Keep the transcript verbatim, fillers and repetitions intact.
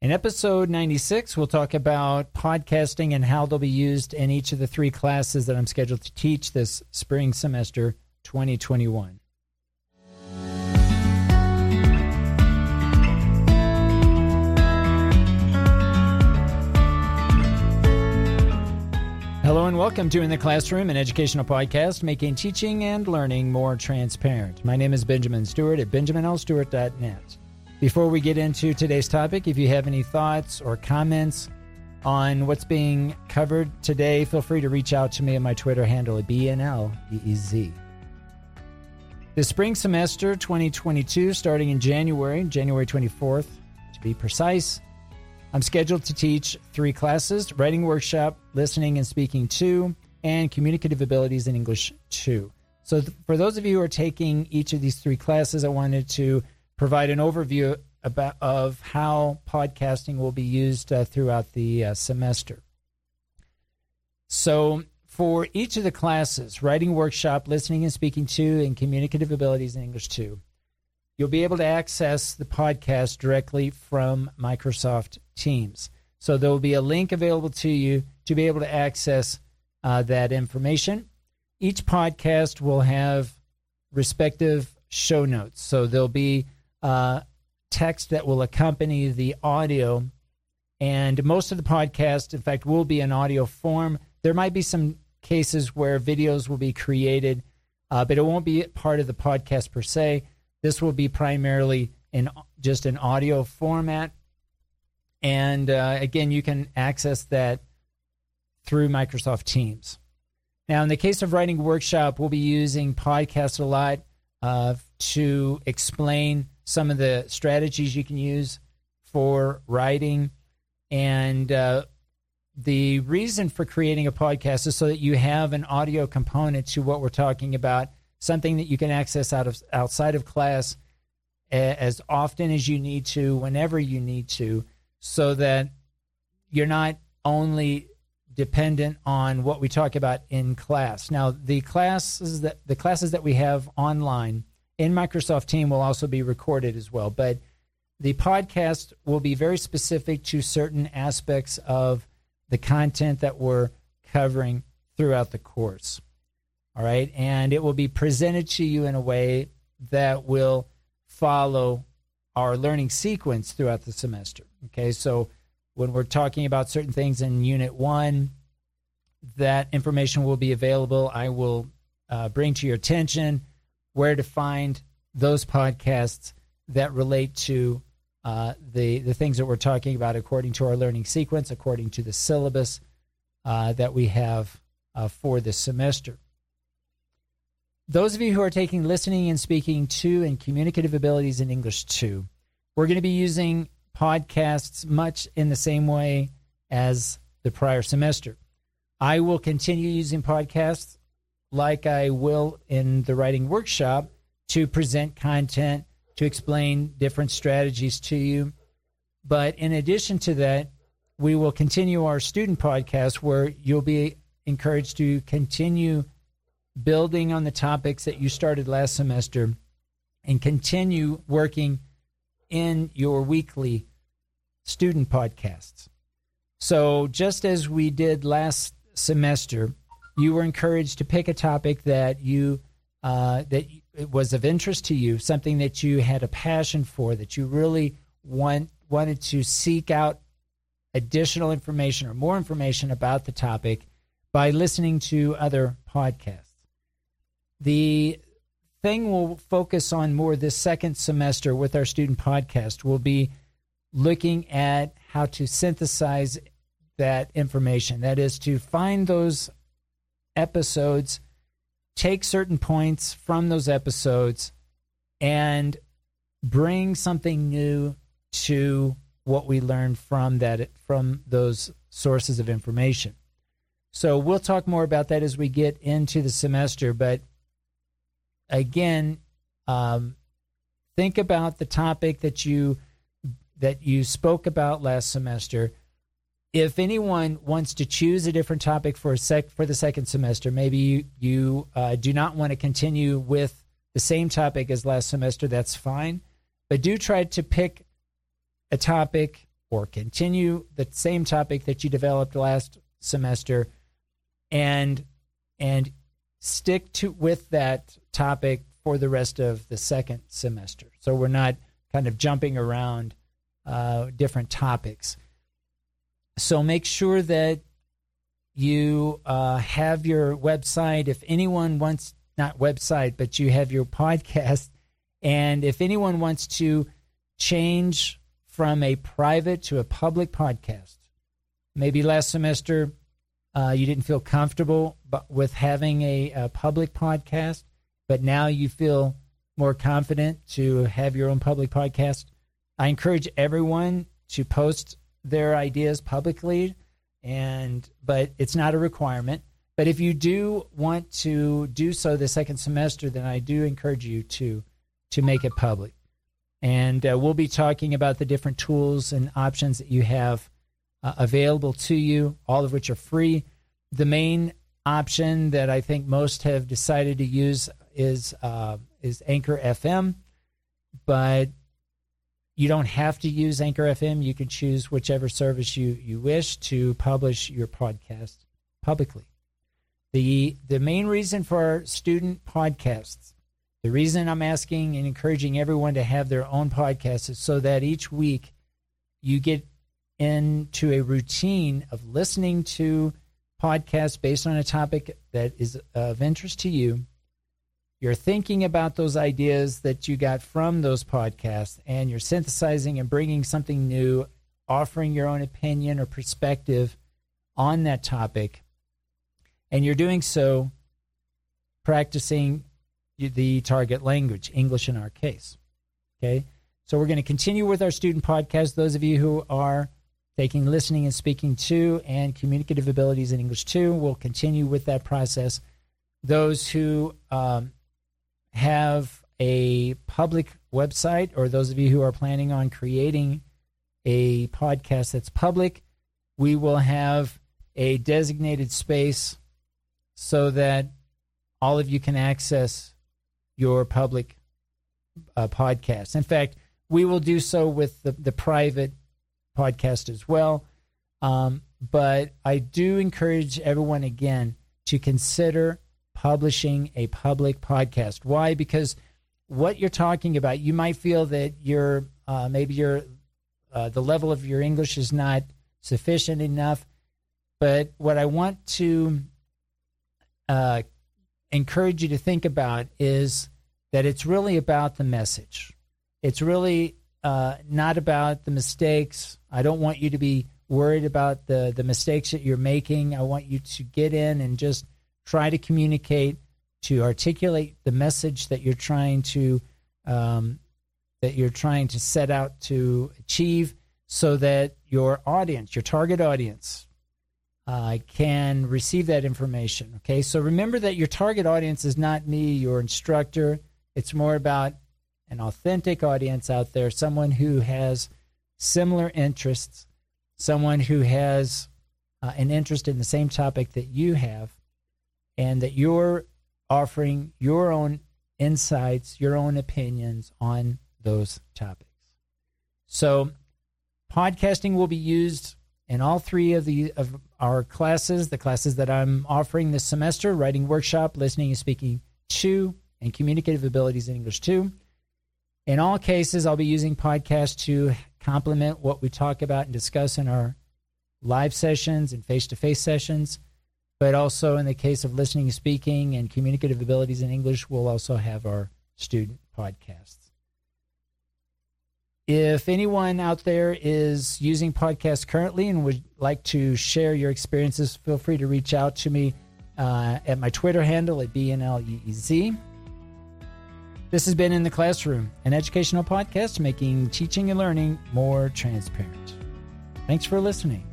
In episode ninety-six, we'll talk about podcasting and how they'll be used in each of the three classes that I'm scheduled to teach this spring semester twenty twenty-one. Hello and welcome to In the Classroom, an educational podcast making teaching and learning more transparent. My name is Benjamin Stewart at benjamin l stewart dot net. Before we get into today's topic, if you have any thoughts or comments on what's being covered today, feel free to reach out to me at my Twitter handle at B N L E E Z. The spring semester twenty twenty-two, starting in January, January twenty-fourth, to be precise, I'm scheduled to teach three classes: Writing Workshop, Listening and Speaking two, and Communicative Abilities in English two. So th- for those of you who are taking each of these three classes, I wanted to provide an overview about of how podcasting will be used uh, throughout the uh, semester. So for each of the classes, Writing Workshop, Listening and Speaking two, and Communicative Abilities in English two, you'll be able to access the podcast directly from Microsoft Teams. So there will be a link available to you to be able to access uh, that information. Each podcast will have respective show notes. So there'll be uh, text that will accompany the audio. And most of the podcast, in fact, will be in audio form. There might be some cases where videos will be created, uh, but it won't be part of the podcast per se. This will be primarily in just an audio format. And uh, again, you can access that through Microsoft Teams. Now, in the case of Writing Workshop, we'll be using podcasts a lot uh, to explain some of the strategies you can use for writing. And uh, the reason for creating a podcast is so that you have an audio component to what we're talking about, something that you can access out of outside of class as often as you need to, whenever you need to, so that you're not only dependent on what we talk about in class. Now, the classes that the classes that we have online in Microsoft Teams will also be recorded as well, but the podcast will be very specific to certain aspects of the content that we're covering throughout the course. All right, and it will be presented to you in a way that will follow our learning sequence throughout the semester. Okay, so when we're talking about certain things in Unit one, that information will be available. I will uh, bring to your attention where to find those podcasts that relate to uh, the, the things that we're talking about according to our learning sequence, according to the syllabus uh, that we have uh, for this semester. Those of you who are taking Listening and Speaking two and Communicative Abilities in English two, we're going to be using podcasts much in the same way as the prior semester. I will continue using podcasts like I will in the Writing Workshop to present content, to explain different strategies to you. But in addition to that, we will continue our student podcast where you'll be encouraged to continue building on the topics that you started last semester and continue working in your weekly student podcasts. So just as we did last semester, you were encouraged to pick a topic that you uh, that was of interest to you, something that you had a passion for, that you really want wanted to seek out additional information or more information about the topic by listening to other podcasts. The thing we'll focus on more this second semester with our student podcast will be looking at how to synthesize that information. That is, to find those episodes, take certain points from those episodes, and bring something new to what we learned from that from those sources of information. So we'll talk more about that as we get into the semester, but again, um, think about the topic that you that you spoke about last semester. If anyone wants to choose a different topic for a sec for the second semester, maybe you, you uh, do not want to continue with the same topic as last semester, that's fine. But do try to pick a topic or continue the same topic that you developed last semester and and stick to with that topic for the rest of the second semester. So we're not kind of jumping around uh, different topics. So make sure that you uh, have your website. If anyone wants, not website, but you have your podcast. And if anyone wants to change from a private to a public podcast, maybe last semester uh, you didn't feel comfortable with having a, a public podcast, but now you feel more confident to have your own public podcast, I encourage everyone to post their ideas publicly, and but it's not a requirement. But if you do want to do so the second semester, then I do encourage you to to make it public. And uh, we'll be talking about the different tools and options that you have uh, available to you, all of which are free. The main option that I think most have decided to use is uh, is Anchor F M, but you don't have to use Anchor F M. You can choose whichever service you, you wish to publish your podcast publicly. The the main reason for our student podcasts, the reason I'm asking and encouraging everyone to have their own podcast is so that each week you get into a routine of listening to podcasts based on a topic that is of interest to you. You're thinking about those ideas that you got from those podcasts, and you're synthesizing and bringing something new, offering your own opinion or perspective on that topic. And you're doing so practicing the target language, English in our case. Okay? So we're going to continue with our student podcast. Those of you who are taking listening and speaking two and communicative abilities in English two will continue with that process. Those who um, have a public website, or those of you who are planning on creating a podcast that's public, we will have a designated space so that all of you can access your public uh, podcast. In fact, we will do so with the, the private podcast as well. Um, but I do encourage everyone, again, to consider publishing a public podcast. Why? Because what you're talking about, you might feel that you're uh, maybe you're, uh, the level of your English is not sufficient enough. But what I want to uh, encourage you to think about is that it's really about the message. It's really uh, not about the mistakes. I don't want you to be worried about the, the mistakes that you're making. I want you to get in and just try to communicate, to articulate the message that you're trying to um, that you're trying to set out to achieve, so that your audience, your target audience, uh, can receive that information. Okay, so remember that your target audience is not me, your instructor. It's more about an authentic audience out there, someone who has similar interests, someone who has uh, an interest in the same topic that you have, and that you're offering your own insights, your own opinions on those topics. So podcasting will be used in all three of the of our classes, the classes that I'm offering this semester: Writing Workshop, Listening and Speaking two, and Communicative Abilities in English two. In all cases, I'll be using podcasts to complement what we talk about and discuss in our live sessions and face-to-face sessions. But also in the case of listening and speaking and communicative abilities in English, we'll also have our student podcasts. If anyone out there is using podcasts currently and would like to share your experiences, feel free to reach out to me uh, at my Twitter handle at B N L E E Z. This has been In the Classroom, an educational podcast making teaching and learning more transparent. Thanks for listening.